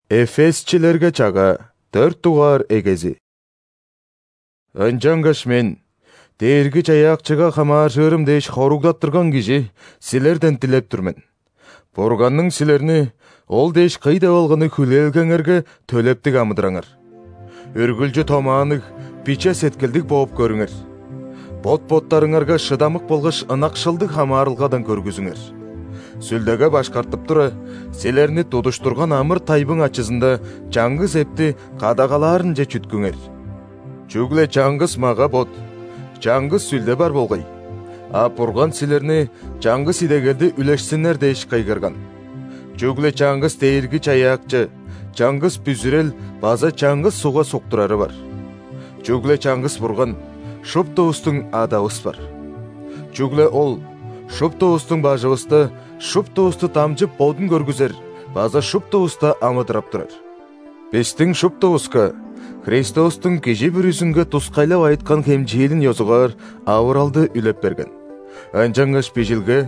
Эфесчилерге чага 4 тугар эгези. Анжангаш мен, дээрги жаякчыга хамааржырым деш хоругдаттырган киши силерден тилеп турмен. Бурганның силерни ол деш кыйда болгону хүлээлгеңерге төлептик амыдыраңар. Үргүлжү томаанык биче сеткилдик болуп көрүңөр. Бот-боттарыңарга шыдамык болгош ынакшылдык хамаарылгадан көргүзүңөр. Сүлдөгө башкартып тура, силерни тудуштурган амыр тайбың ачысында жаңгыз эпти кадагалаарын же чүткүңөр. Чүгле жаңгыз мага бот, жаңгыз сүлдө бар болгой. А Бурган силерни жаңгыз идегелди үлешсинер деш кайгырган. Чүгле жаңгыз дээрги чаякчы, жаңгыз бүзүрел база жаңгыз суга соктурары бар. Чүгле жаңгыз Бурган, шуптуустуң адабыз бар. Чүгле ол, шуптуустуң бажыбызды, шуптуусту тамжып бодун көргүзер, база шуптууста амыдырап турар. Биздин шуптууска Христостуң кижи бүрүсүнгө тускайлап айткан кемчиелин ёзугар авыралды үлеп берген. Анжаңгаш бижилге: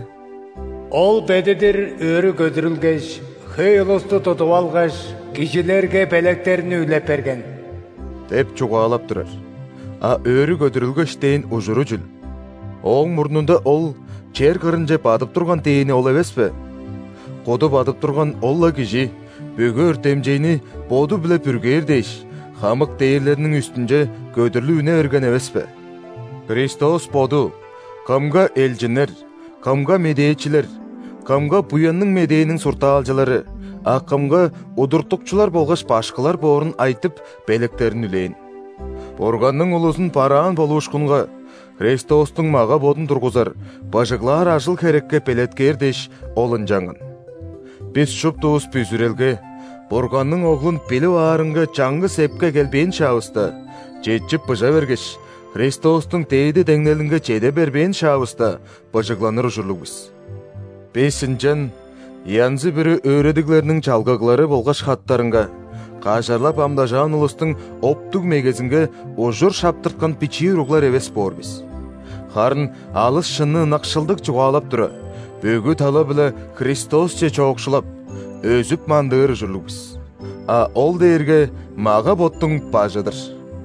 Ол бедидир өрү көдүрүлгеш, хыйлысту тутуп алгаш, кишилерге белектерин үлеп берген деп чугаалап турар. А өрү көдүрүлгөш дейин ужуру жүл. Оң мурнунда ол жер кырынже бадып турган дейини ол эбеспи? Коду бадып турган олла киши бөгө өртемжейни боду биле бүргээр дейш, хамык дээрлеринин үстүнже көдүрүлүүнө өргөн эбеспи? Христос боду камга элжинер, камга медээчилер, камга буянның медээнин суртаалжылары, а камга удуртукчулар болгош башкалар боорун айтып белектерин үлейин. Бурганның улузун параан болуушкунга Христостуң мага бодун тургузар, бажыглар ажыл керекке пелеткер деш олын жаңын. Биз шуптуус бүзүрелге, Бурганның оглун билип аарынга жаңгыз эпке келбейин шабыста, жетчип быжа бергеш, Христостуң тээди деңнелинге жеде бербейин шабыста бажыгланыр ужурлугбуз. Биз синжен, янзы бири өөредиглеринин чалгыглары болгош хаттарынга, кажарлап амдажаан улустуң оптуг мегезинге ужур шаптырткан пичи уруглар эбес боорбиз. Харын алыс шынны накшылдык чугаалап тура, бөгү тала биле Христос же чоокшулап, өзүп мандыыр ужурлугбуз. А ол дээрге мага боттуң бажыдыр.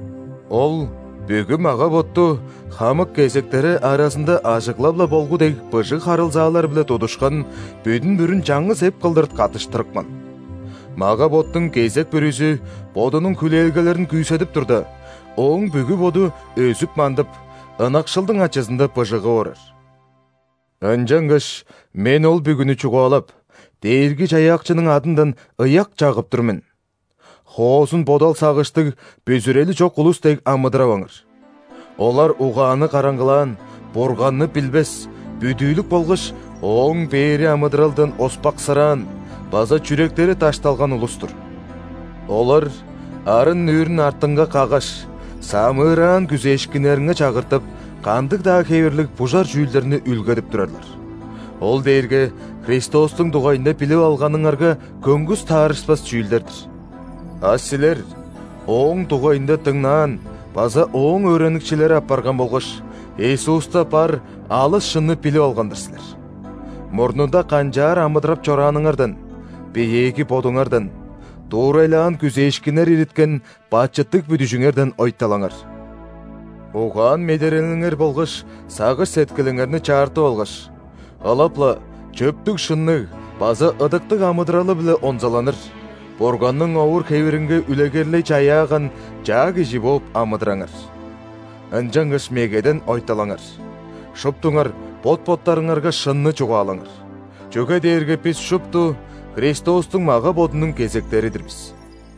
Ол бүгү мага ботту хамык кезектери арасында ажыклапла болгудек быжык харылзаалар биле тудушкан бүдүн-бүрүн жаңгыз эп кылдырып катыштырыкман. Мага боттуң кезек бүрүсү бодунун күлээлгелерин күйсөтүп турда, оң бүгү боду өзүп мандып, ынакшылдың ачысында быжыгы орар. Анжаңгаш мен ол бүгүнү чугаалап, дээрги жаякчынын адынан ыяк жагып турмун. Хоозун бодал сагыштык бүзүрели жок улустек амыдырабаңыр. Олар угааны караңгылаан, Бурганны билбес, бүдүүлүк болгош оң бери амыдыралдан оспаксыраан, база жүректери ташталган улустур. Олар арын нүүрүн артынга кагаш, самыраан күзешкинеринге чагыртып, кандык да кебирлик бужар жүүлдерини үлгөдүп турарлар. Ол дээрге Христостуң дугайында билип алганыңарга көңгүс таарышпас жүүлдердир. А силер оң дугайында тыңнаан, база оң өрөнүкчилери апарган болгош, Иисуста бар алыс шынны билип алгандырсыздар. Мурнунда канжаар амыдырап чорааныңардан, бейеги бодуңардан, туурайлаан күзешкинер ириткен бачыттык бүдүжүңерден ойталаңар. Угаан медерениңер болгош, сагыш сеткилиңерни чаартып алгаш, алапла чөптүк шынны база ыдыктык амыдыралы биле онзаланыр. Бурганның ауыр кебиринге үлегерлей чаяаган жаа киши болуп амыдыраңар. Анжаңгаш мегеден ойталаңар. Шуптуңар бот-боттарыңарга шынны чугаалаңар. Чөге дээрге биз шупту Христостуң мага бодунун кезектеридирбиз.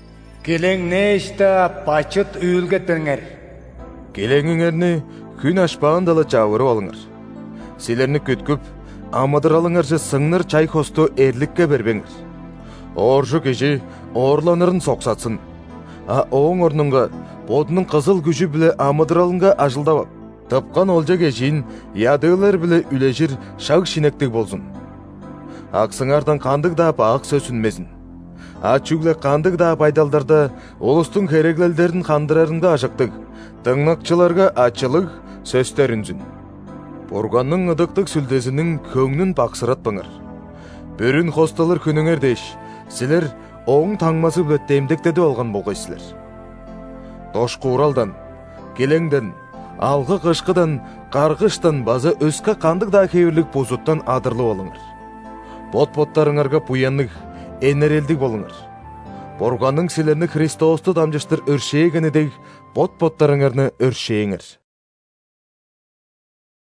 Келеңнешта бачыт үйүлгетпеңер. Келеңиңерни күн ашпаан дала жабырып алыңар. Силерни күткүп, амыдыралыңарчы сыңныр чайхосту эрликке бербеңер. Оржу киши орланырын соксатсын, а оң орнунга бодунун кызыл күчү биле амыдыралынга ажылдап, тыпкан олжа кешин ядыылар биле үлежир шаг шинектик болсун. Аксыңардан кандык да баак сөз сүнмесин. А чүгле кандык да пайдалдарда улустуң кереглелдерин кандырарынга ажыктык, тыңнакчыларга ачылык сөздөр үнсүн. Бурганның ыдыктык сүлдесинин көңнүн баксыратпаңар. Бүрүн хосталыр күнүңер деш, силер оң таңмасы бөттеймдектеді олған болғайсылар. Тошқы уралдан, келеңден, алғы қышқыдан, қарғыштан базы өсқа қандық да кевірлік позуттан адырлы олыңыр. Бот-боттарыңарға пуянлық, энерелдік болыңыр. Борғанның сілерні Христосты дамжыштыр өршейгенедей бот-боттарыңарны өршейіңір.